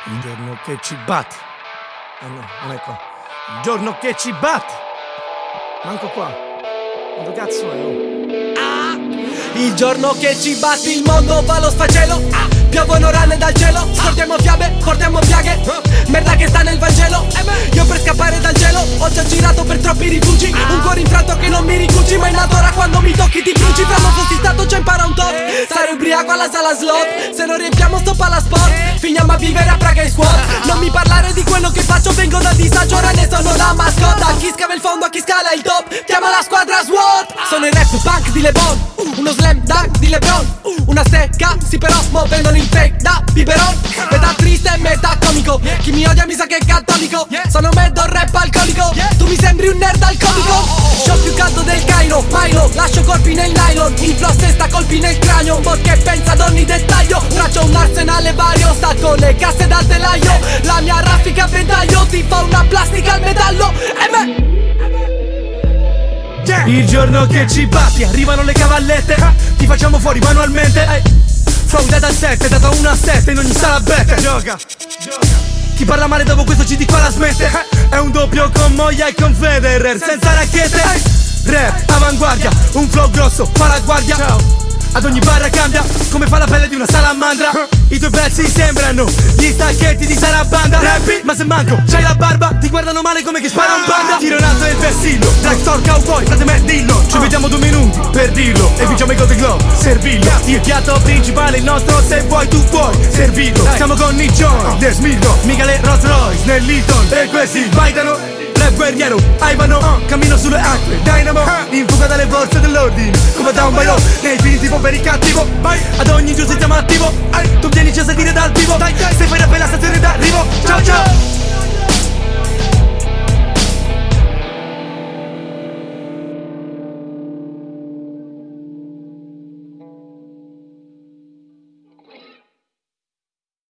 Il giorno che ci batti. Ah no, non è qua. Il giorno che ci batti. Manco qua. Ma dove cazzo è? Oh? Il giorno che ci batti il mondo va allo sfacelo. Piovono rane dal cielo. Portiamo fiabe, portiamo piaghe. Merda che sta nel Vangelo. Io per scappare dal gelo ho già girato per troppi rifugi. Un cuore infranto che non mi ricuci. Ma in ora quando mi tocchi ti bruci. Fra non fossi stato già impara un tot. Stare ubriaco alla sala slot. Se non riempiamo sto palla sport. Finiamo a vivere a Praga in squad. Non mi parlare di quello che faccio. Vengo dal disagio, ora ne sono la mascotta. A chi scava il fondo, a chi scala il top. Chiama la squadra SWAT. Sono il rap punk di LeBron. Uno slam dunk di LeBron. Una stecca, sì però mo vendono il fake da biberon. Metà triste e metà comico. Chi mi odia mi sa che è cattolico. Sono mezzo rap alcolico. Tu mi sembri un nerd alcolico. Show più caldo del Cairo, Milo. Lascio colpi nel nylon. Il flow sta colpi nel cranio. Mo che pensa ad ogni dettaglio. Traccio un arsenale vario. Sta con le casse dal telaio. La mia raffica a ventaglio. Ti fa una plastica al metallo. E me il giorno che ci batti, arrivano le cavallette. Ti facciamo fuori manualmente. Flow data 7, data 1 a 7 in ogni sala bete. Gioca. Chi parla male dopo questo CD qua la smette. È un doppio con Moia e con Federer senza racchette. Rap, avanguardia, un flow grosso, fa la guardia. Ciao. Ad ogni barra cambia, come fa la pelle di una salamandra. I tuoi pezzi sembrano gli stacchetti di Sarabanda. Rappi, ma se manco c'hai la barba, ti guardano male come chi spara un panda. Tiro in alto il vessillo, Dragstore Cowboy, frate me dillo. Ci vediamo 2 minuti per dirlo e vinciamo i Golden Globe, servillo. Il piatto principale, il nostro, se vuoi tu puoi servirlo. Siamo con Nick Jones, The Smirno, mica le Rolls Royce nell'Eaton. E questi baitano, rap guerriero, Ivano, cammino sulle acque, Dynamo, in fuga dalle forze dell'ordine, come da un bailo, nei film tipo per il cattivo, ad ogni giustizia siamo attivo, tu vienici a sentire dal vivo,